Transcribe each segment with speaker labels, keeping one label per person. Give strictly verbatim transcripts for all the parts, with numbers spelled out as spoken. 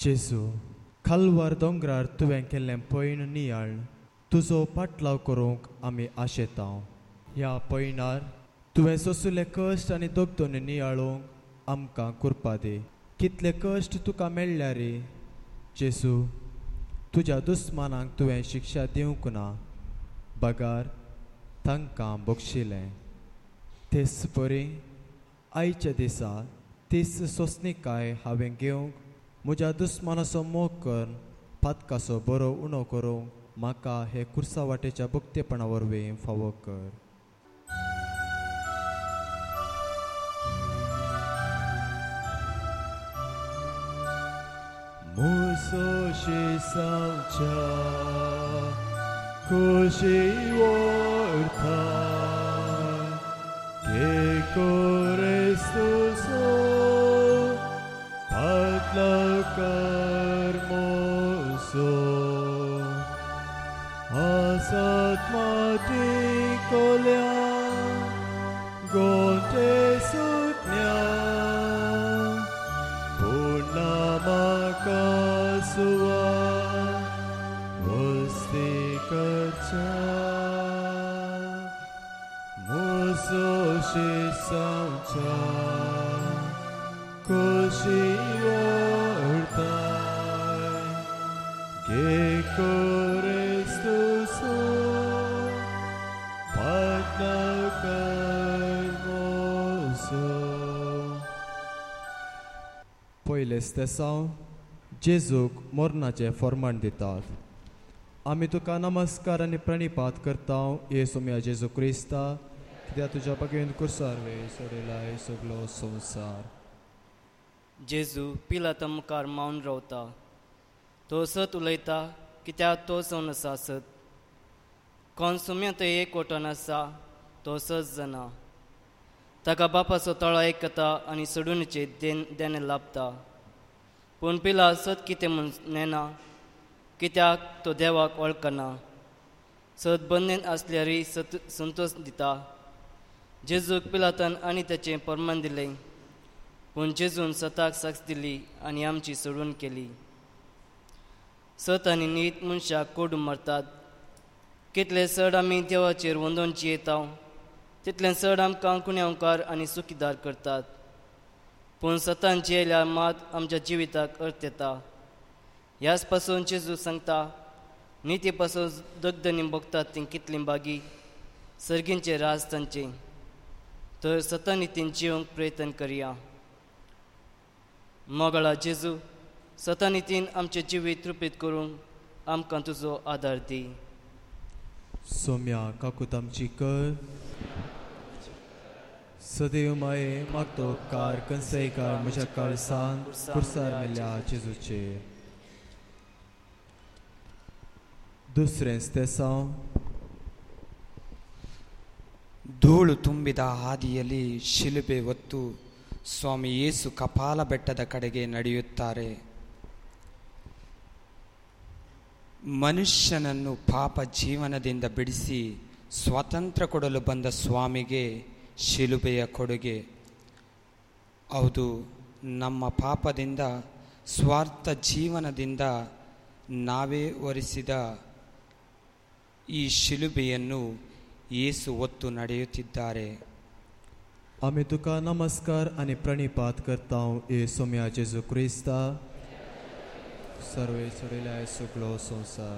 Speaker 1: जेजू, खालवार दोंगरार तुवें केल्लें पैण नियाळ तुजो पाटलाव करूंक आमी आशेता. ह्या पैणार तुवें सोंसिल्ले कश्ट आनी दोगदोनी नियाळूंक आमकां कृपा दी. कितले कश्ट तुका मेळ्ळ्या रे जेजू. तुज्या दुस्मानांक तुवें शिक्षा दिवंक ना, बगार तांकां बक्षिलें. तेच परी आयच्या दिसा तीच सोंसणीकाय हांवें घेवंक म्हज्या दुस्मानाचो मोग करून पातकाचो बरो उणो करूंक म्हाका हे कुर्सा वाटेच्या भुक्तेपणा वरवीं फावो कर. मुसो शिसांच्या खोशी व्हरता के कोरेस्तुसो पातलाव कर मोसो. आसात माती कोल्या गोंटे सुटण्या पुन्हा म्हाका सुवा वस्ती करच्या. मुसो शिसांच्या खोशी व्हरता के कोरेस्तुसो पातलाव कर मोसो. पयलेच तेसांव जेजूक मोर्नाचें फर्माण दितात. आमी तुका नमस्कार आनी प्रणिपात करता येसू म्या जेजू क्रिस्ता, कित्याक तुज्या बागेंत कुर्सार वेळ सोडिलाय सगळो संवसार.
Speaker 2: जेजू पिलाता मुखार मावन रावता. तो सत उलयता कित्याक तो जावन आसा सत. कोण सुम्या थंय एक वटोन आसा तो सत जाणा. ताका बापाचो तळो आयकता आनी सोडूनचे देन देणे लाभता. पूण पिला सत कितें म्हूण नेना कित्याक तो देवाक वळखना. सत बंदेन आसल्यारय सत संतोश दिता. जेजूक पिलातान आनी ताचें फर्माण दिलें, पूण जेजून सताक साक्ष दिली आनी आमची सोडून केली. सत आनी नीत मनशाक कोडून मारतात. कितले चड आमी देवाचेर वंदोन जियेता तितलें चड आमकां कुण्यांवकार आनी सुखीदार करतात. पूण सतान जियेल्यार मात आमच्या जिविताक अर्थ येता. ह्याच पासून जेजू सांगता, निती पासून दगदनी भोगतात ती कितली बागी, सर्गींचे राज तांचे. तर सता नितीन जिवंक प्रयत्न करया. मोगळा जेजू, सता नितीन आमचे जिवीत रुपीत करूंक आमकां तुजो आदार दी.
Speaker 1: सोम्या काकूत आमची कर. सदैव माये मागतो उपकार कंसयकार म्हज्या काळसान कुर्सार मेल्या जेजूचेर. दुसरेंच तेसांव
Speaker 3: ಧೂಳು ತುಂಬಿದ ಹಾದಿಯಲ್ಲಿ ಶಿಲುಬೆ ಹೊತ್ತು ಸ್ವಾಮಿ ಯೇಸು ಕಪಾಲ ಬೆಟ್ಟದ ಕಡೆಗೆ ನಡೆಯುತ್ತಾರೆ. ಮನುಷ್ಯನನ್ನು ಪಾಪ ಜೀವನದಿಂದ ಬಿಡಿಸಿ ಸ್ವಾತಂತ್ರ್ಯ ಕೊಡಲು ಬಂದ ಸ್ವಾಮಿಗೆ ಶಿಲುಬೆಯ ಕೊಡುಗೆ. ಹೌದು, ನಮ್ಮ ಪಾಪದಿಂದ ಸ್ವಾರ್ಥ ಜೀವನದಿಂದ ನಾವೇ ಹೊರಿಸಿದ ಈ ಶಿಲುಬೆಯನ್ನು ಯೇಸು ಹೊತ್ತು ನಡೆಯುತ್ತಿದ್ದಾರೆ.
Speaker 1: आमी तुका नमस्कार आनी प्रणिपात करता येसू म्या जेजू क्रिस्ता, सर्वे सोडिल्या सगळो संवसार.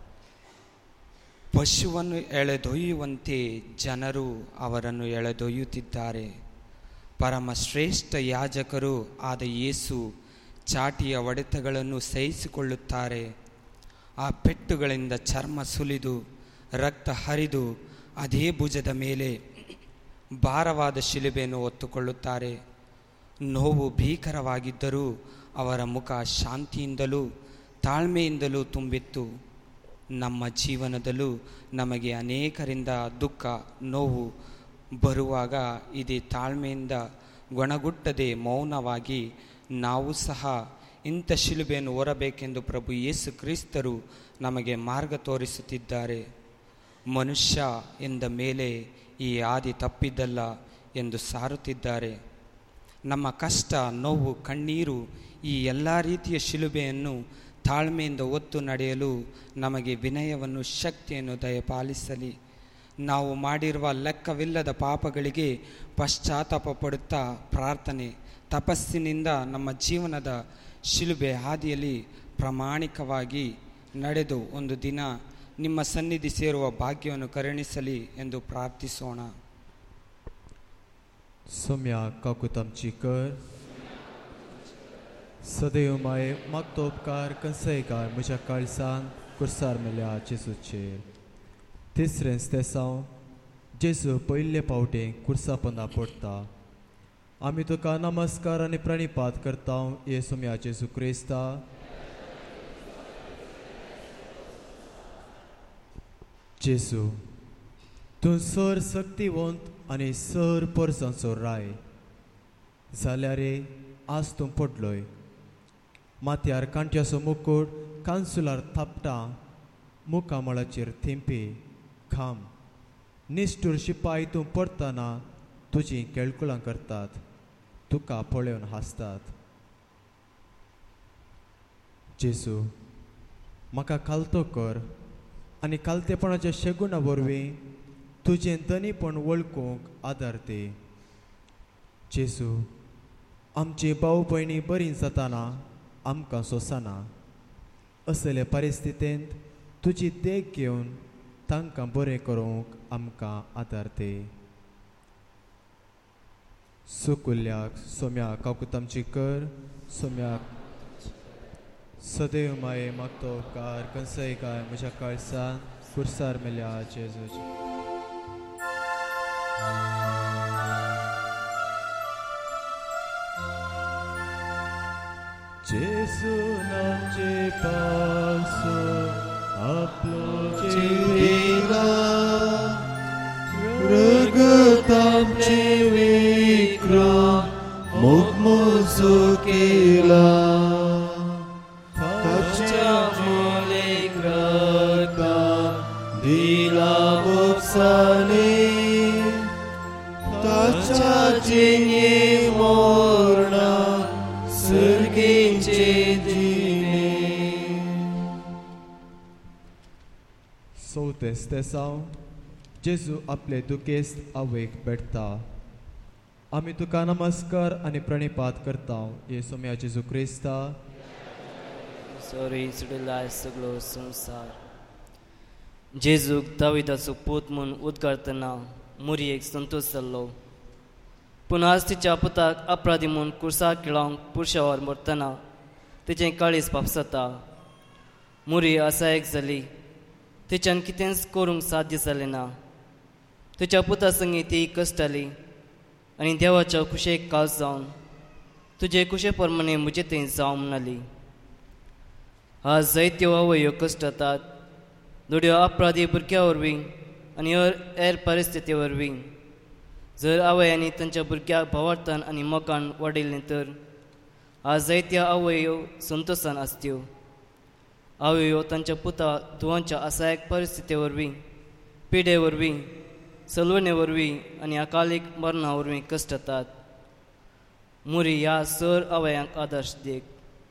Speaker 3: ಪಶುವನ್ನು ಎಳೆದೊಯ್ಯುವಂತೆ ಜನರು ಅವರನ್ನು ಎಳೆದೊಯ್ಯುತ್ತಿದ್ದಾರೆ. ಪರಮ ಶ್ರೇಷ್ಠ ಯಾಜಕರು ಆದ ಯೇಸು ಚಾಟಿಯ ಹೊಡೆತಗಳನ್ನು ಸಹಿಸಿಕೊಳ್ಳುತ್ತಾರೆ. ಆ ಪೆಟ್ಟುಗಳಿಂದ ಚರ್ಮ ಸುಲಿದು ರಕ್ತ ಹರಿದು ಅದೇ ಭುಜದ ಮೇಲೆ ಭಾರವಾದ ಶಿಲುಬೆಯನ್ನು ಹೊತ್ತುಕೊಳ್ಳುತ್ತಾರೆ. ನೋವು ಭೀಕರವಾಗಿದ್ದರೂ ಅವರ ಮುಖ ಶಾಂತಿಯಿಂದಲೂ ತಾಳ್ಮೆಯಿಂದಲೂ ತುಂಬಿತ್ತು. ನಮ್ಮ ಜೀವನದಲ್ಲೂ ನಮಗೆ ಅನೇಕರಿಂದ ದುಃಖ ನೋವು ಬರುವಾಗ ಇದೇ ತಾಳ್ಮೆಯಿಂದ ಗೊಣಗುಟ್ಟದೆ ಮೌನವಾಗಿ ನಾವು ಸಹ ಇಂಥ ಶಿಲುಬೆಯನ್ನು ಹೊರಬೇಕೆಂದು ಪ್ರಭು ಯೇಸು ಕ್ರಿಸ್ತರು ನಮಗೆ ಮಾರ್ಗ ತೋರಿಸುತ್ತಿದ್ದಾರೆ. ಮನುಷ್ಯ ಎಂದ ಮೇಲೆ ಈ ಆದಿ ತಪ್ಪಿದ್ದಲ್ಲ ಎಂದು ಸಾರುತ್ತಿದ್ದಾರೆ. ನಮ್ಮ ಕಷ್ಟ, ನೋವು, ಕಣ್ಣೀರು ಈ ಎಲ್ಲ ರೀತಿಯ ಶಿಲುಬೆಯನ್ನು ತಾಳ್ಮೆಯಿಂದ ಹೊತ್ತು ನಡೆಯಲು ನಮಗೆ ವಿನಯವನ್ನು, ಶಕ್ತಿಯನ್ನು ದಯಪಾಲಿಸಲಿ. ನಾವು ಮಾಡಿರುವ ಲೆಕ್ಕವಿಲ್ಲದ ಪಾಪಗಳಿಗೆ ಪಶ್ಚಾತ್ತಾಪ ಪಡುತ್ತಾ ಪ್ರಾರ್ಥನೆ, ತಪಸ್ಸಿನಿಂದ ನಮ್ಮ ಜೀವನದ ಶಿಲುಬೆ ಹಾದಿಯಲ್ಲಿ ಪ್ರಾಮಾಣಿಕವಾಗಿ ನಡೆದು ಒಂದು ದಿನ ನಿಮ್ಮ ಸನ್ನಿಧಿ ಸೇರುವ ಭಾಗ್ಯವನ್ನು ಕರುಣಿಸಲಿ ಎಂದು ಪ್ರಾರ್ಥಿಸೋಣ.
Speaker 1: सोम्या काकुतामची कर, सदैव माये मागतो उपकार कंसयकार म्हज्या काळजान कुर्सार मेल्या जेजूचेर. तिसरें तेसांव जेजू पयले पावटी कुर्सा पोंदा पडटा. आमी तुका नमस्कार आनी प्रणिपात करता हे सोम्या जेजू क्रिस्ता. जेजू, तूं सर शक्तिवंत आनी सर परसांचो राय जाल्यार आज तूं पडलोय. माथ्यार कांट्याचो मुकूट कांसुलार थापटा, मुखामळाचेर थिंपी खाम. निश्ठूर शिपाय तूं पडटना तुजीं केळकुलां करतात, तुका पळोवन हांसतात. जेजू, म्हाका कालतो कर आनी कालतेपणाच्या शेगुणा वरवीं तुजें धनीपण वळखूंक आदार दी. जेजू, आमची भाव भयणी बरीं जाताना आमकां सोंसना. असले परिस्थितींत तुजी देख घेवन तांकां बरें करूंक आमकां आदार दी. सुकुल्याक सोम्या काकुतामची कर, सोम्याक सदैव माये मागतो उपकार कंसयकार म्हज्या काळजान कुर्सार मेल्या जेजूचे. जेजू नामचे पासो आपलो जिविला रगतामचे विक्रम मुखमोजो केला. ताच्या मोलेक रगताम दिला मोक्षाने, ताच्या जिणे मोरणा सर्गेचे दिने. चवथें तेसांव जेजू आपले दुखेस्त आवयक भेटता. आमी तुका नमस्कार आनी प्रणिपात करता हे सोम्या जेजू क्रिस्ता.
Speaker 2: सॉरी सुडिल्ला सगळो संसार. जेजूक दाविदाचो पूत म्हूण उद्गारतना मुरयेक संतोश जाल्लो, पूण आज तिच्या पुताक अपराधी म्हूण कुर्साक खिळावंक पुरशावर मरतना तिचें काळीज पापसता. मुरी आसायक जाली, तिच्यान कितेंच करूंक साध्य जालें ना. तिच्या पुता संगी ती कश्टाली आनी देवाच्या कुशेक कास जावन तुजे कुशे प्रमाणे म्हजे थंय जावं म्हणली. आज जायत्यो आवयो कश्टातात, दोड्यो अपराधी भुरग्या वरवीं आनी हेर परिस्थिती वरवीं. जर आवयांनी तांच्या भुरग्याक भावार्थान आनी मोगान वाडयलें तर आज जायत्यो आवयो संतोशान आसत्यो. आवयो तांच्या पुता दुवांच्या आसायक परिस्थिती वरवीं, पिडे वरवीं, सलवणे वरवीं आनी अकालीक मरणा वरवीं कश्टातात. मुरी ह्या सर आवयांक आदर्श देख.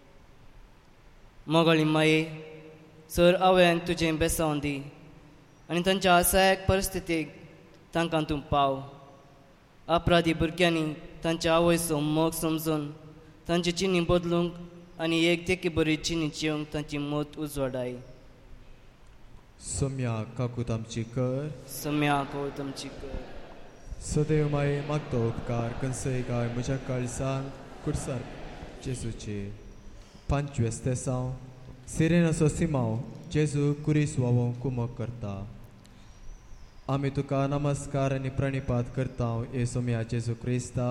Speaker 2: मोगाळी माये, सर आवयांक तुजें बेसांव दी आनी तांच्या आसायक परिस्थितीक तांकां तूं पाव. अपराधी भुरग्यांनी तांच्या आवयचो मोग समजून तांची चिनी बदलूंक आनी एक देखी बरी चिनी जिवंक तांची मत उजवाडाय.
Speaker 1: सोम्या काकुतामची कर,
Speaker 2: सोम्या काकुतामची कर.
Speaker 1: सदैव माये मागतो उपकार कंसयकार म्हज्या काळजान कुर्सार जेजूचे. पंचवीस तेसांव सिरेनाचो सिमाव जेजू कुरीस व्हांवोवंक कुमक करता. आमी तुका नमस्कार आनी प्रणिपात करता हे सोम्या जेजू क्रिस्ता.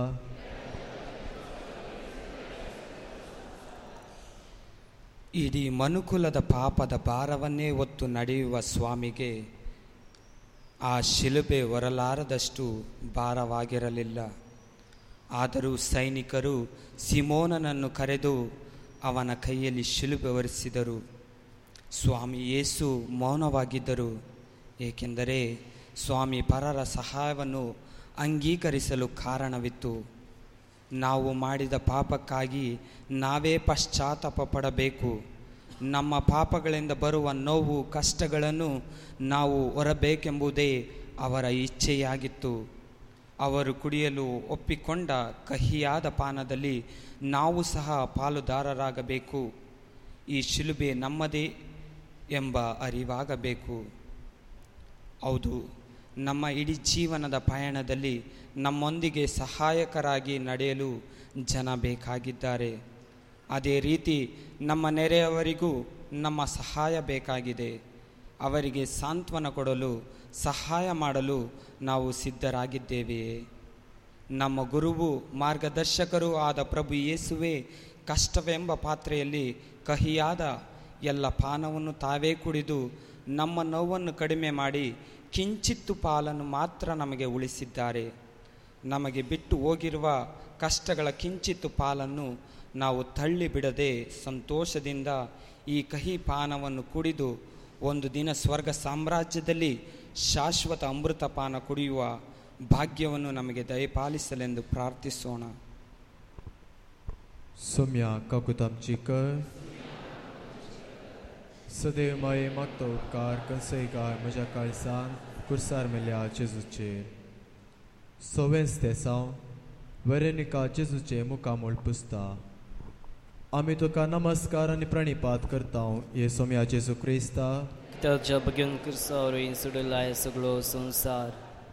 Speaker 3: ಇಡೀ ಮನುಕುಲದ ಪಾಪದ ಭಾರವನ್ನೇ ಹೊತ್ತು ನಡೆಯುವ ಸ್ವಾಮಿಗೆ ಆ ಶಿಲುಬೆ ಹೊರಲಾರದಷ್ಟು ಭಾರವಾಗಿರಲಿಲ್ಲ. ಆದರೂ ಸೈನಿಕರು ಸಿಮೋನನನ್ನು ಕರೆದು ಅವನ ಕೈಯಲ್ಲಿ ಶಿಲುಬೆ ಹೊರಿಸಿದರು. ಸ್ವಾಮಿ ಯೇಸು ಮೌನವಾಗಿದ್ದರು, ಏಕೆಂದರೆ ಸ್ವಾಮಿ ಪರರ ಸಹಾಯವನ್ನು ಅಂಗೀಕರಿಸಲು ಕಾರಣವಿತ್ತು. ನಾವು ಮಾಡಿದ ಪಾಪಕ್ಕಾಗಿ ನಾವೇ ಪಶ್ಚಾತ್ತಾಪ ಪಡಬೇಕು. ನಮ್ಮ ಪಾಪಗಳಿಂದ ಬರುವ ನೋವು ಕಷ್ಟಗಳನ್ನು ನಾವು ಹೊರಬೇಕೆಂಬುದೇ ಅವರ ಇಚ್ಛೆಯಾಗಿತ್ತು. ಅವರು ಕುಡಿಯಲು ಒಪ್ಪಿಕೊಂಡ ಕಹಿಯಾದ ಪಾನದಲ್ಲಿ ನಾವು ಸಹ ಪಾಲುದಾರರಾಗಬೇಕು. ಈ ಶಿಲುಬೆ ನಮ್ಮದೇ ಎಂಬ ಅರಿವಾಗಬೇಕು. ಹೌದು, ನಮ್ಮ ಇಡೀ ಜೀವನದ ಪಯಣದಲ್ಲಿ ನಮ್ಮೊಂದಿಗೆ ಸಹಾಯಕರಾಗಿ ನಡೆಯಲು ಜನ ಬೇಕಾಗಿದ್ದಾರೆ. ಅದೇ ರೀತಿ ನಮ್ಮ ನೆರೆಯವರಿಗೂ ನಮ್ಮ ಸಹಾಯ ಬೇಕಾಗಿದೆ. ಅವರಿಗೆ ಸಾಂತ್ವನ ಕೊಡಲು, ಸಹಾಯ ಮಾಡಲು ನಾವು ಸಿದ್ಧರಾಗಿದ್ದೇವೆಯೇ? ನಮ್ಮ ಗುರುವು ಮಾರ್ಗದರ್ಶಕರೂ ಆದ ಪ್ರಭು ಯೇಸುವೇ ಕಷ್ಟವೆಂಬ ಪಾತ್ರೆಯಲ್ಲಿ ಕಹಿಯಾದ ಎಲ್ಲ ಪಾನವನ್ನು ತಾವೇ ಕುಡಿದು ನಮ್ಮ ನೋವನ್ನು ಕಡಿಮೆ ಮಾಡಿ ಕಿಂಚಿತ್ತು ಪಾಲನ್ನು ಮಾತ್ರ ನಮಗೆ ಉಳಿಸಿದ್ದಾರೆ. ನಮಗೆ ಬಿಟ್ಟು ಹೋಗಿರುವ ಕಷ್ಟಗಳ ಕಿಂಚಿತ್ತು ಪಾಲನ್ನು ನಾವು ತಳ್ಳಿ ಬಿಡದೆ ಸಂತೋಷದಿಂದ ಈ ಕಹಿ ಪಾನವನ್ನು ಕುಡಿದು ಒಂದು ದಿನ ಸ್ವರ್ಗ ಸಾಮ್ರಾಜ್ಯದಲ್ಲಿ ಶಾಶ್ವತ ಅಮೃತ ಪಾನ ಕುಡಿಯುವ ಭಾಗ್ಯವನ್ನು ನಮಗೆ ದಯಪಾಲಿಸಲೆಂದು ಪ್ರಾರ್ಥಿಸೋಣ.
Speaker 1: Somia kakutam chikar Sadeu mai magto kar kanseigar majakal san kursar melia Jezucher. Sovenstesau Veronica Jezuche mukamul pusta. आम्ही तुका नमस्कार आणि प्रणिपात करता ये सोम्या जेजू क्रिस्ता
Speaker 2: त्याच्या बघून कृष्णावरील सुडलाय सगळो संसार.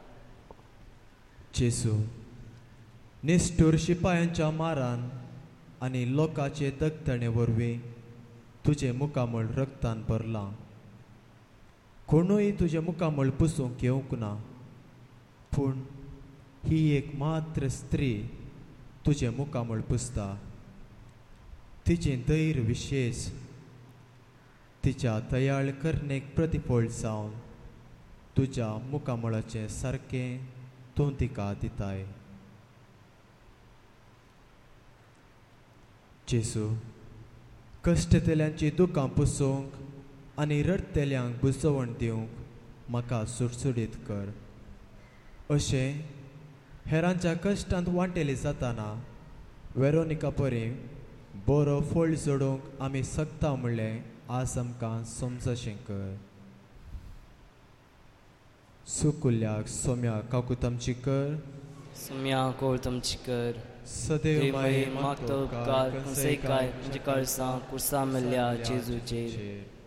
Speaker 1: जेजू निष्ठुर शिपायांच्या मारान आणि लोकाचे दगतणे वरवीं तुझे मुखामळ रक्तान भरला. कोणूय तुझे मुखामळ पुसूंक येवंक ना, पूण ही एक मात्र स्त्री तुझे मुखामळ पुसता. तिचे धैर्य विशेष, तिच्या दयाळ करणेक प्रतिफळ जावन तुझ्या मुखामळाचे सारकें तूं तिका दिताय. जेजू कश्टतेल्यांची दुखां पुसूंक आनी रडतेल्यांक बुजवण दिवंक म्हाका सुटसुडीत कर. अशें हेरांच्या कश्टांत वांटेली जाताना वेरोनिका परी बरो फळ जोडूंक आमी सकता म्हणलें आज आमकां समजशें कर. सुकुल्याक सोम्या काकुतामची कर.
Speaker 2: सोम्या कोळतमची कर.
Speaker 1: सदैव माये
Speaker 2: मागतो उपकार कंसैकाय म्हणजे कळसां कुर्सा मेल्ल्या जेजूचेर.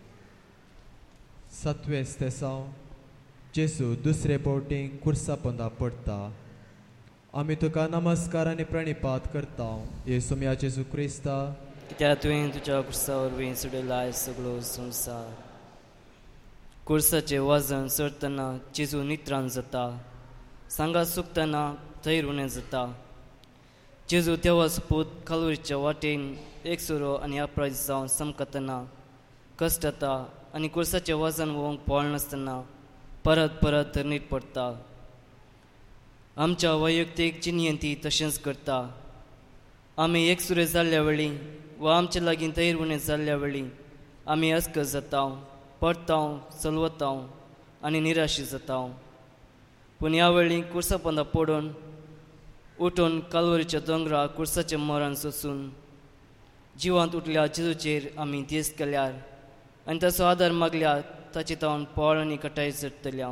Speaker 1: सातवे स्तेसांव जेजू दुसरे पावटी कुर्सा पोंदा पडटा. आमी तुका नमस्कार आनी प्रणिपात करता ये सोम्या जेजू क्रिस्ता.
Speaker 2: कित्याक तुवें तुज्या कुर्सा वरवीं सुडलाय सगळो संवसार. कुर्साचें वजन चडटना जेजू नित्रान जाता. सांगात सुकतना थंय उणें जाता. जेजू देवा सपूत कालवरीच्या वाटेन एकसुरो आनी अपराध जावन समकतना कश्ट जाता आनी कुर्साचें वजन वोवंक पळ नासतना परत परत धरणीत पडटा. आमच्या वैयक्तीक चिन्यंती तशेंच करता. आमी एकसुरे जाल्ल्या वेळी वा आमचे लागीं धैर्य उणें जाल्ल्या वेळी आमी अस्क जाता, पडता, चलवता आनी निराशी जाता. पूण ह्या वेळी कुर्सा पोंदा पडून उठून कालवरीच्या दोंगराक कुर्साचें मरण सोंसून जिवांत उठल्या जेजूचेर आमी देस केल्यार आनी ताचो आदार मागल्यार ताची तावन पळ आनी कटाय चडटल्या.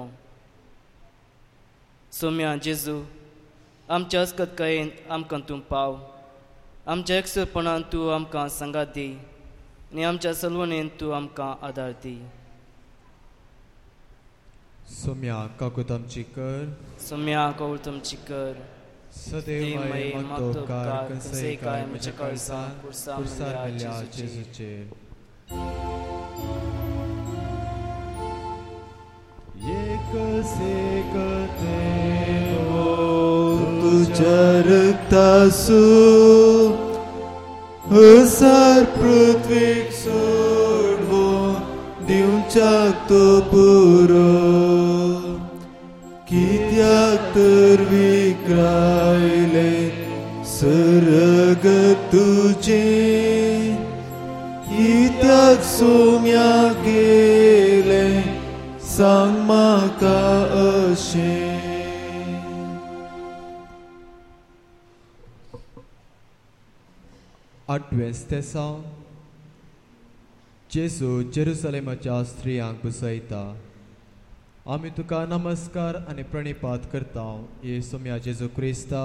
Speaker 2: सोम्या जेजू आमच्या अस्कतकायेन आमकां तूं पाव. आमच्या एकसुरपणान तूं आमकां सांगात दी आनी आमच्या चलवणेन तूं आमकां आदार दी.
Speaker 1: सोम्या काकुतामची कर.
Speaker 2: सोम्या कवळतमची कर.
Speaker 1: सदैव माये मागतो उपकार कंसैकाय म्हज्या कळसां कुर्सार मेल्ल्या जेजूचेर.
Speaker 4: तुझ्या रक्तासू हसार पृथ्वीक सोडवून दिवच्याक तो पुरो. कित्याक तर विक्रायले सर्ग तुझे, कित्याक सोम्या गेले सांग म्हाका अशें.
Speaker 1: आठवें स्तेसांव. जेजू जेरुसलेमाच्या स्त्रियांक बुसयता. आमी तुका नमस्कार आनी प्रणिपात करता येसू म्या जेजू क्रिस्ता.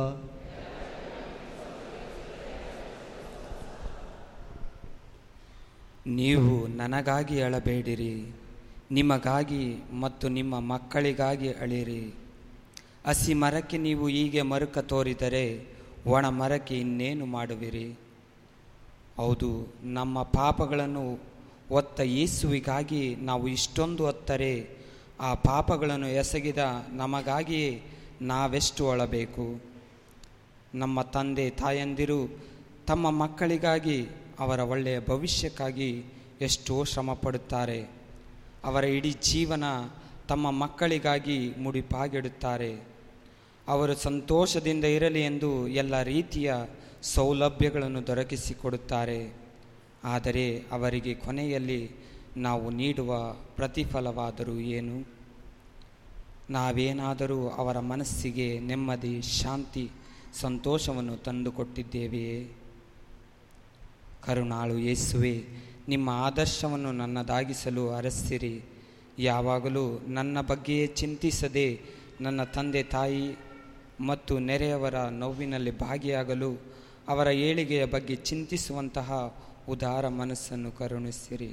Speaker 3: ನೀವು ನನಗಾಗಿ ಅಳಬೇಡಿರಿ, ನಿಮಗಾಗಿ ಮತ್ತು ನಿಮ್ಮ ಮಕ್ಕಳಿಗಾಗಿ ಅಳಿರಿ. ಹಸಿ ಮರಕ್ಕೆ ನೀವು ಹೀಗೆ ಮರುಕ ತೋರಿದರೆ ಒಣ ಮರಕ್ಕೆ ಇನ್ನೇನು ಮಾಡುವಿರಿ? ಹೌದು, ನಮ್ಮ ಪಾಪಗಳನ್ನು ಹೊತ್ತ ಯೇಸುವಿಗಾಗಿ ನಾವು ಇಷ್ಟೊಂದು ಹೊತ್ತರೆ ಆ ಪಾಪಗಳನ್ನು ಎಸಗಿದ ನಮಗಾಗಿಯೇ ನಾವೆಷ್ಟು ಅಳಬೇಕು? ನಮ್ಮ ತಂದೆ ತಾಯಂದಿರು ತಮ್ಮ ಮಕ್ಕಳಿಗಾಗಿ, ಅವರ ಒಳ್ಳೆಯ ಭವಿಷ್ಯಕ್ಕಾಗಿ ಎಷ್ಟೋ ಶ್ರಮ ಪಡುತ್ತಾರೆ. ಅವರ ಇಡೀ ಜೀವನ ತಮ್ಮ ಮಕ್ಕಳಿಗಾಗಿ ಮುಡಿಪಾಗಿಡುತ್ತಾರೆ. ಅವರು ಸಂತೋಷದಿಂದ ಇರಲಿ ಎಂದು ಎಲ್ಲ ರೀತಿಯ ಸೌಲಭ್ಯಗಳನ್ನು ದೊರಕಿಸಿಕೊಡುತ್ತಾರೆ. ಆದರೆ ಅವರಿಗೆ ಕೊನೆಯಲ್ಲಿ ನಾವು ನೀಡುವ ಪ್ರತಿಫಲವಾದರೂ ಏನು? ನಾವೇನಾದರೂ ಅವರ ಮನಸ್ಸಿಗೆ ನೆಮ್ಮದಿ, ಶಾಂತಿ, ಸಂತೋಷವನ್ನು ತಂದುಕೊಟ್ಟಿದ್ದೇವೆಯೇ? ಕರುಣಾಳು ಯೇಸುವೆ, ನಿಮ್ಮ ಆದರ್ಶವನ್ನು ನನ್ನದಾಗಿಸಲು ಹರಸಿರಿ. ಯಾವಾಗಲೂ ನನ್ನ ಬಗ್ಗೆಯೇ ಚಿಂತಿಸದೆ ನನ್ನ ತಂದೆ ತಾಯಿ ಮತ್ತು ನೆರೆಯವರ ನೋವಿನಲ್ಲಿ ಭಾಗಿಯಾಗಲು ಅವರ ಏಳಿಗೆಯ ಬಗ್ಗೆ ಚಿಂತಿಸುವಂತಹ ಉದಾರ ಮನಸ್ಸನ್ನು ಕರುಣಿಸಿರಿ.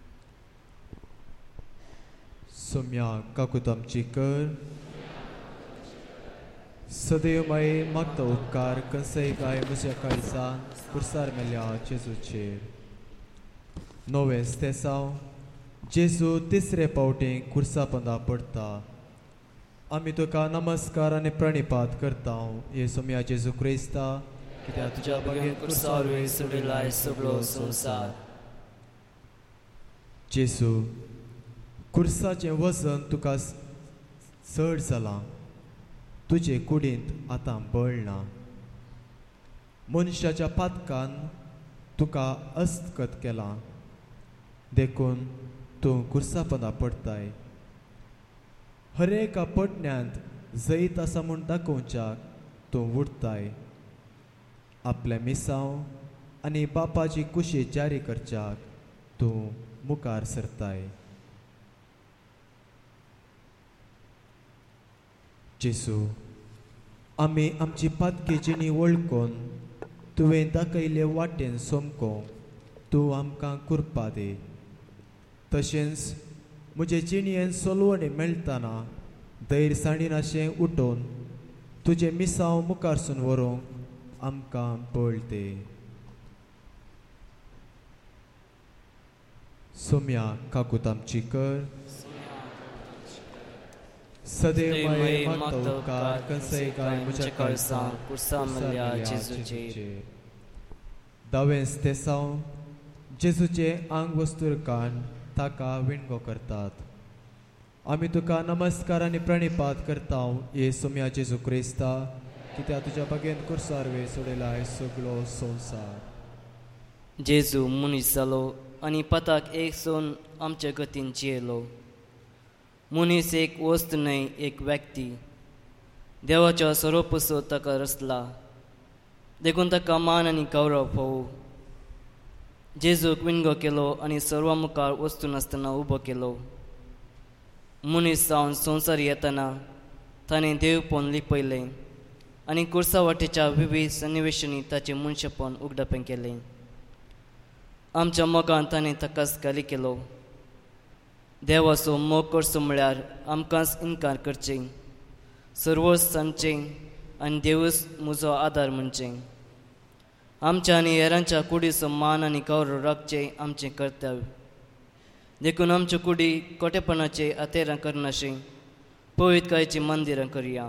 Speaker 1: Sumya kakutamची कर. सदैव माये मागता उपकार कसंय काय म्हज्या काळजान कुर्सार मेल्या जेजूचेर. नवें स्तेसांव. जेजू तिसरे पावटी कुर्सा पंदा पडटा. आमी तुका नमस्कार आनी प्रणिपात करता येसू म्या जेजू क्रिस्ता, कित्याक तुज्या बागेंत कुर्सार वेळ सोडिलाय सगळो संवसार. जेजू, कुर्साचें वजन तुका चड जालां. तुजे कुडींत आतां बळ ना. मनशाच्या पातकान तुका हस्तगत केलां, देखून तूं कुर्सा पंदा पडताय. हर एका पडण्यांत जैत आसा म्हूण दाखोवच्याक तूं उठताय. आपल्या मिसांव आनी बापाची कुशी जारी करच्याक तूं मुखार सरताय. जेजू, आमी आमची पातकी जिणी वळखून तुवें दाखयले वाटेन सोमकोंक तूं आमकां कृपा दे. तशेंच म्हजे जिणयेन सोलवणी मेळटाना धैर्यसाणीन अशें उठोवन तुजे मिसांव मुखारसून व्हरूंक आमकां बळ दे. सोम्या काकूत आमची कर. सदैव माये मागता उपकार कसंय काय म्हज्या काळजान कुर्सा मेल्या जेजूचेर. दावें स्तेसांव. जेजूचे आंग वस्तुरकान ताका विणगो करतात. आमी तुका नमस्कार आनी प्रणिपात करता येसू म्या जेजू क्रिस्ता, कित्याक तुज्या बागेंत कुर्सार वेळ सोडिलाय सगळो संवसार.
Speaker 2: जेजू मनीस जालो आनी पताक एक सोन आमचे गतीन जियेलो. मनीस एक वस्त न्हय, एक व्यक्ती. देवाच्या स्वरूपाचो ताका रचला, देखून ताका मान आनी गौरव फोवू. जेजूक विणगो केलो आनी सर्वा मुखार वस्तू नासतना उबो केलो. मनीस जावन संवसार येतना ताणें देव पोवन लिपयलें आनी कुर्सा वाटेच्या विविध सन्निवेशांनी ताचें मनशापण उगडापें केलें. आमच्या मोगान ताणें ताकाच गाली केलो. देवाचो मोग करचो म्हळ्यार आमकांच इन्कार करचें, सर्वच सांगचें आनी देवूच म्हजो आदार म्हणचें. आमच्या आनी हेरांच्या कुडीचो मान आनी गौरव राखचें आमचें कर्तव्य. देखून आमच्यो कुडी कोटेपणाचे आतेरां करनाशें पवित्रकायेचीं मंदिरां करया.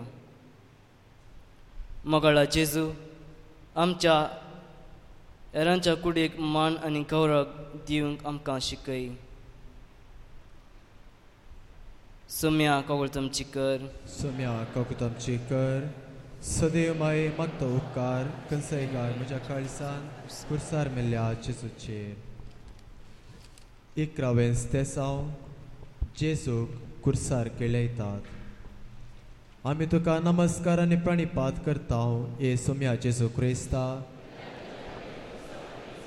Speaker 2: मोगाळा जेजू, आमच्या हेरांच्या कुडीक मान आनी गौरव दिवंक आमकां शिकय. सोम्या कोगळतमची कर.
Speaker 1: सोम्या कोगळतमची कर. सदैव माये मागता उपकार कसंय काय म्हज्या काळजान कुर्सार मेल्या जेजूचेर. इकरावें स्तेसांव. जेजूक कुर्सार केळयतात. आमी तुका नमस्कार आनी प्रणिपात करता येसू म्या जेजू क्रिस्ता,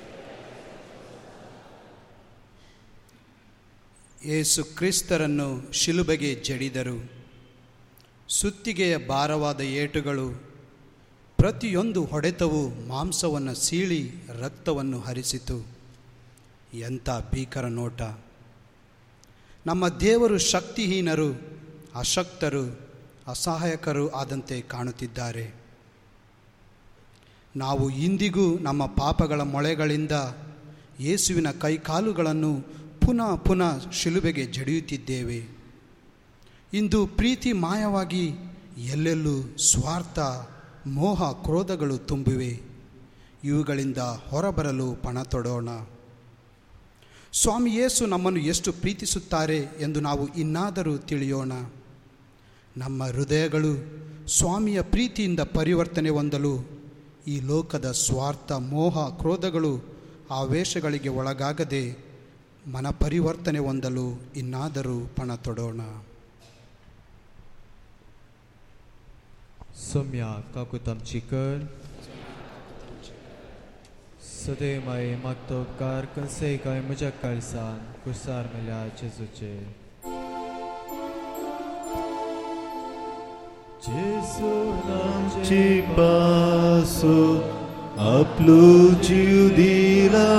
Speaker 5: ಯೇಸು ಕ್ರಿಸ್ತರನ್ನು ಶಿಲುಬೆಗೆ ಜಡಿದರು. ಸುತ್ತಿಗೆಯ ಭಾರವಾದ ಏಟುಗಳು, ಪ್ರತಿಯೊಂದು ಹೊಡೆತವು ಮಾಂಸವನ್ನು ಸೀಳಿ ರಕ್ತವನ್ನು ಹರಿಸಿತು. ಎಂಥ ಭೀಕರ ನೋಟ! ನಮ್ಮ ದೇವರು ಶಕ್ತಿಹೀನರು, ಅಶಕ್ತರು, ಅಸಹಾಯಕರು ಆದಂತೆ ಕಾಣುತ್ತಿದ್ದಾರೆ. ನಾವು ಇಂದಿಗೂ ನಮ್ಮ ಪಾಪಗಳ ಮೊಳೆಗಳಿಂದ ಯೇಸುವಿನ ಕೈಕಾಲುಗಳನ್ನು ಪುನಃ ಪುನಃ ಶಿಲುಬೆಗೆ ಜಡಿಯುತ್ತಿದ್ದೇವೆ. ಇಂದು ಪ್ರೀತಿ ಮಾಯವಾಗಿ ಎಲ್ಲೆಲ್ಲೂ ಸ್ವಾರ್ಥ, ಮೋಹ, ಕ್ರೋಧಗಳು ತುಂಬಿವೆ. ಇವುಗಳಿಂದ ಹೊರಬರಲು ಪಣ ತೊಡೋಣ. ಸ್ವಾಮಿ ಯೇಸು ನಮ್ಮನ್ನು ಎಷ್ಟು ಪ್ರೀತಿಸುತ್ತಾರೆ ಎಂದು ನಾವು ಇನ್ನಾದರೂ ತಿಳಿಯೋಣ. ನಮ್ಮ ಹೃದಯಗಳು ಸ್ವಾಮಿಯ ಪ್ರೀತಿಯಿಂದ ಪರಿವರ್ತನೆ ಹೊಂದಲು ಈ ಲೋಕದ ಸ್ವಾರ್ಥ, ಮೋಹ, ಕ್ರೋಧಗಳು, ಆವೇಶಗಳಿಗೆ ಒಳಗಾಗದೆ ಮನ ಪರಿವರ್ತನೆ ಹೊಂದಲು ಇನ್ನಾದರೂ ಪಣ ತೊಡೋಣ.
Speaker 1: Somia kakutam chikar Sade mai maktobkar kansei kai mujakkalsan kusar melya Jesuche
Speaker 4: Jesu namci pasu aplu जीव दिला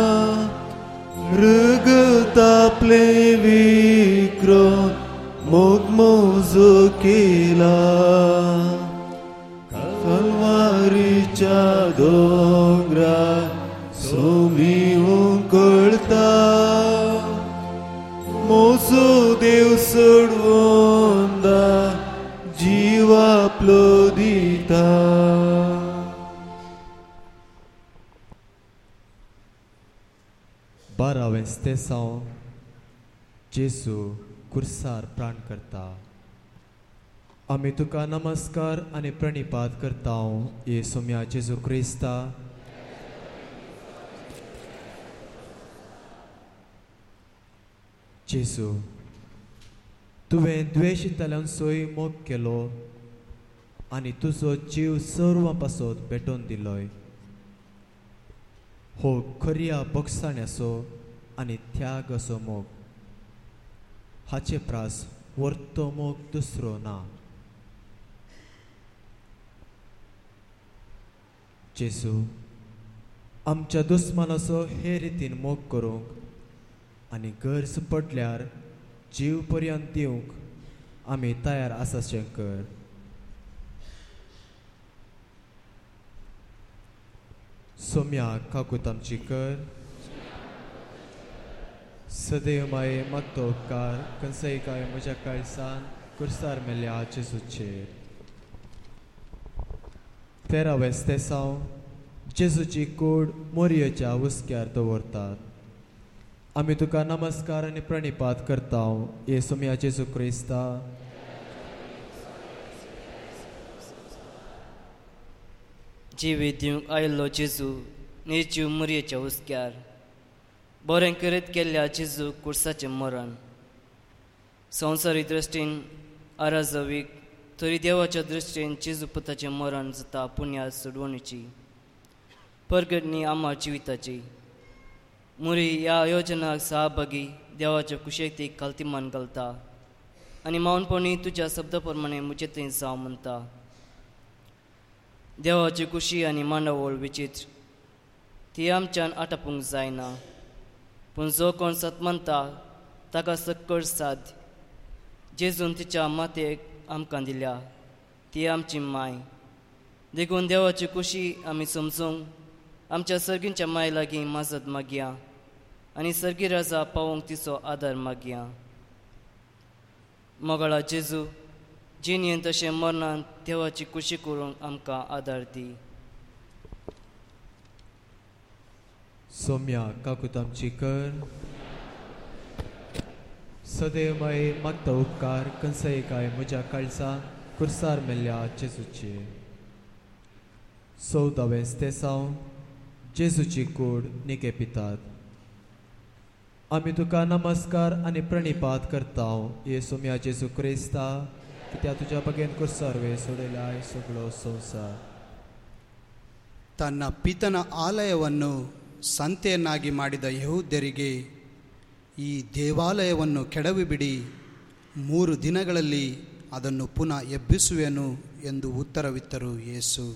Speaker 4: रगतापले विक्रोध मोगमोजो केला कलवारीच्या डोंगरार सोमिवून कळता मोसो देव सोडवोंदा जीव आपलो दिता.
Speaker 1: बारावें स्तेसांव जेसू कुर्सार प्राण करता. आमी तुका नमस्कार आनी प्रणिपात करता ये सोम्या जेजू क्रिस्ता. जेजू, तुवें द्वेशितल्यान सोय मोग केलो आनी तुजो जीव सर्वां पासत भेटोवन दिलोय. हो खऱ्या बोगसाण्याचो आनी त्याग असो मोग. हाचे प्रास वर्तो मोग दुसरो ना. जेजू, आमच्या दुस्मानाचो हे रितीन मोग करूंक आनी गरज पडल्यार जीव पर्यंत दिवंक आमी तयार आसाशें कर. सोम्या काकूत आमची कर. सदैव माये मागतो उपकार कंसयकाय म्हज्या काळजान कुर्सार मेल्या जेजूचेर. तेरावें स्तेसांव जेजूची कूड मोरयेच्या हुस्क्यार दवरतात. आमी तुका नमस्कार आनी प्रणिपात करता ये सोम्या जेजू क्रिस्ता.
Speaker 2: जिवीत दिवंक आयिल्लो जेजू निर्जीव मोरयेच्या हुस्क्यार बरें करीत केल्ल्या जेजू कुर्साचें मरण संवसारी दृश्टीन आराजवीक तरी देवाच्या दृश्टीन जेजू पुताचें मरण जाता पुण्या सोडवणीची परगटणी आम्हा जिविताची. मुरी ह्या आयोजनाक सहभागी देवाच्या कुशेक ती खालतीमान घालता आनी मावनपणी तुज्या शब्दा प्रमाणे म्हजे थंय जावं म्हणटा. देवाची कुशी आनी मांडावळ विचित्र ती आमच्यान आटापूंक जायना. पूण जो कोण सत म्हणटा ताका सक्कळ साद जेजून तिच्या मातयेक आमकां दिल्या ती आमची माय. देखून देवाची कुशी आमी समजूंक आमच्या सर्गींच्या माय लागीं माजत मागया आनी सर्गी राजा पावोवंक तिचो आदार मागया. मोगाळा जेजू जिणेन तशें मरणांत देवाची कुशी करूंक आमकां आदार दी.
Speaker 1: सोम्या काकूत आमची कर. सदैव माये मागता उपकार कंसयकाय म्हज्या काळजान कुर्सार मेल्ल्या जेजूचेर. चवदावें स्तेसांव जेजूची कूड निके पितात. आमी तुका नमस्कार आनी प्रणिपात करता ये सोम्या जेजू क्रिस्ता. कित्या तुज्या बगेन कुर्सार वे सोडयलाय सगळो संवसार.
Speaker 5: ತನ್ನ ಪಿತನ ಆಲಯವನ್ನು ಸಂತೆಯನ್ನಾಗಿ ಮಾಡಿದ ಯಹೂದ್ಯರಿಗೆ ಈ ದೇವಾಲಯವನ್ನು ಕೆಡವಿಬಿಡಿ, ಮೂರು ದಿನಗಳಲ್ಲಿ ಅದನ್ನು ಪುನಃ ಎಬ್ಬಿಸುವೆನು ಎಂದು ಉತ್ತರವಿತ್ತರು ಯೇಸು.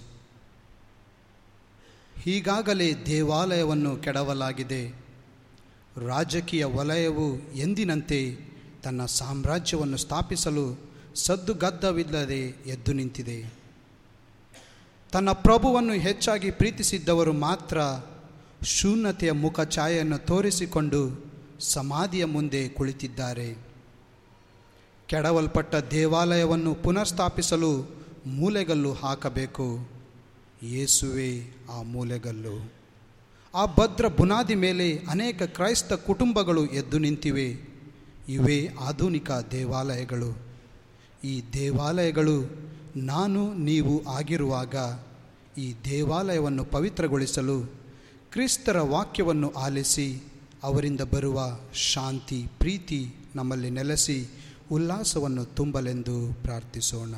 Speaker 5: ಈಗಾಗಲೇ ದೇವಾಲಯವನ್ನು ಕೆಡವಲಾಗಿದೆ. ರಾಜಕೀಯ ವಲಯವು ಎಂದಿನಂತೆ ತನ್ನ ಸಾಮ್ರಾಜ್ಯವನ್ನು ಸ್ಥಾಪಿಸಲು ಸದ್ದುಗದ್ದವಿಲ್ಲದೆ ಎದ್ದು ನಿಂತಿದೆ. ತನ್ನ ಪ್ರಭುವನ್ನು ಹೆಚ್ಚಾಗಿ ಪ್ರೀತಿಸಿದ್ದವರು ಮಾತ್ರ ಶೂನ್ಯತೆಯ ಮುಖ ಛಾಯೆಯನ್ನು ತೋರಿಸಿಕೊಂಡು ಸಮಾಧಿಯ ಮುಂದೆ ಕುಳಿತಿದ್ದಾರೆ. ಕೆಡವಲ್ಪಟ್ಟ ದೇವಾಲಯವನ್ನು ಪುನರ್ಸ್ಥಾಪಿಸಲು ಮೂಲೆಗಲ್ಲು ಹಾಕಬೇಕು. ಯೇಸುವೇ ಆ ಮೂಲೆಗಲ್ಲು. ಆ ಭದ್ರ ಬುನಾದಿ ಮೇಲೆ ಅನೇಕ ಕ್ರೈಸ್ತ ಕುಟುಂಬಗಳು ಎದ್ದು ನಿಂತಿವೆ. ಇವೇ ಆಧುನಿಕ ದೇವಾಲಯಗಳು. ಈ ದೇವಾಲಯಗಳು ನಾನು ನೀವು ಆಗಿರುವಾಗ ಈ ದೇವಾಲಯವನ್ನು ಪವಿತ್ರಗೊಳಿಸಲು ಕ್ರಿಸ್ತರ ವಾಕ್ಯವನ್ನು ಆಲಿಸಿ ಅವರಿಂದ ಬರುವ ಶಾಂತಿ ಪ್ರೀತಿ ನಮ್ಮಲ್ಲಿ ನೆಲೆಸಿ ಉಲ್ಲಾಸವನ್ನು ತುಂಬಲೆಂದು ಪ್ರಾರ್ಥಿಸೋಣ.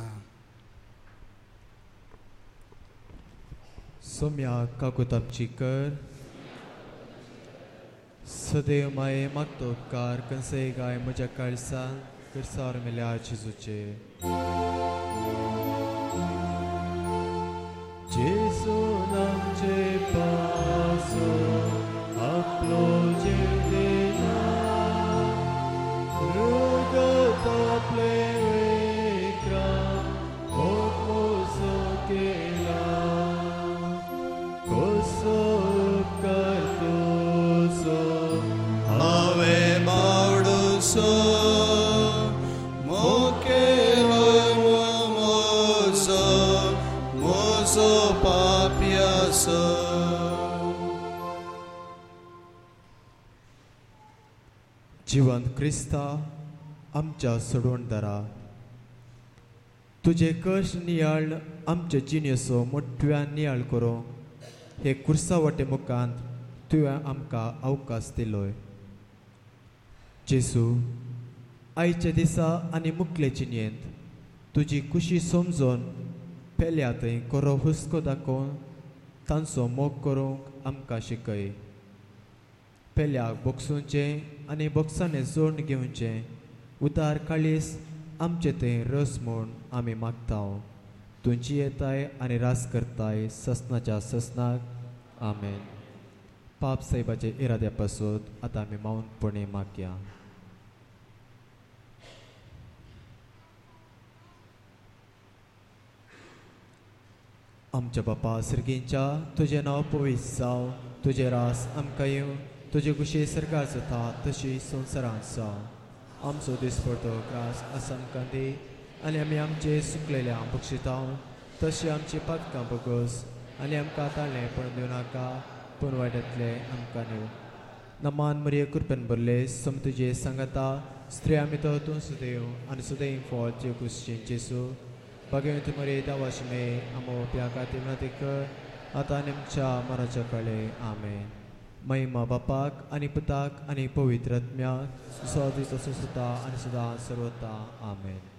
Speaker 1: सोम्या काकुतापची कर सदैव माये मागतो उपकार कनसे गाय म्हज्या काळजान करसार मेल्या जेजूचे. जेजून आमचे पासून आपलो जीव दिला, रगत आपले विक्राम भोग मोसो केला.
Speaker 4: Ave Mauduso, Mokelo Moso, Moso Papiaso.
Speaker 1: जिवंत क्रिस्ता आमच्या सोडून दरा, तुझे कश्ट नियाळ आमचे जिणेचो मोठ्यान नियाळ करूं हे कुर्सावटे मुखांत तुवें आमकां अवकाश दिलोय. जेसू, आयच्या दिसा आनी मुखले जिणेंत तुजी खुशी समजून पेल्या थंय खरो हुस्को दाखोवन तांचो मोग करूंक आमकां शिकय. पेल्याक बोगसूंचें आनी बोगसांनी जोड घेवचें उदार काळीस आमचे थंय रस म्हूण आमी मागतांव. तुमची येताय आनी रास करताय ससनाच्या ससनाक आमेन. पाप साहेबाचे इराद्या पासून आतां आमी मौनपणी मागया. आमच्या बापा सर्गींच्या तुजें नांव पवित्र जावं, तुजें रास आमकां येवं, तुजे कुशी सरकार जाता तशी संवसारांत जावं. आमचो दिसपडटो ग्रास आसा आमकां दी आनी आमी आमचे सुकलेल्या बक्षितांव तशी आमची पातकां बगस आनी आमकां ताळ्ळें पडून दिवं नाका पूण वायट्यांतले आमकां न्यू. नमान मरिये कृपेन भरले सम तुजे सांगाता स्त्री आमी तो तूं सुदैव आनी सुदैव फळ जे कुशीन जेसू भगवंत मरिये दावाशिमे आमो प्या खातीर विनंती कर आतां आनी आमच्या मराच्या कळे आमेन. महिमा बापाक आनी पुताक आनी पवित्र आत्म्याक सदां तसो सुता आनी सदां सर्वता आमेन.